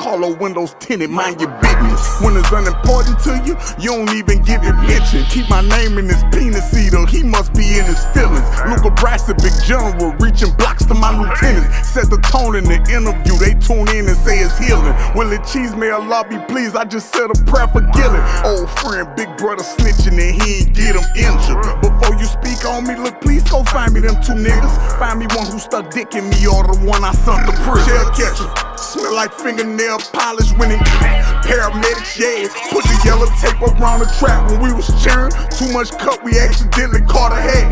Hollow windows tinted, mind your business. When it's unimportant to you, you don't even give it mention. Keep my name in his penis eater, he must be in his feelings. Luca Brasi, big general, reaching blocks to my lieutenants. Set the tone in the interview, they tune in and say it's healing. Will it cheese, may Allah be pleased, I just said a prayer for Gillen. Old friend, big brother snitching and he ain't get him injured. Before you speak on me, look, please go find me them two niggas. Find me one who stuck dick in me or the one I sunk to prison. Shell catcher, smell like fingernail polish when it paramedics, yeah. Put the yellow tape around the trap when we was cheering. Too much cut, we accidentally caught a head.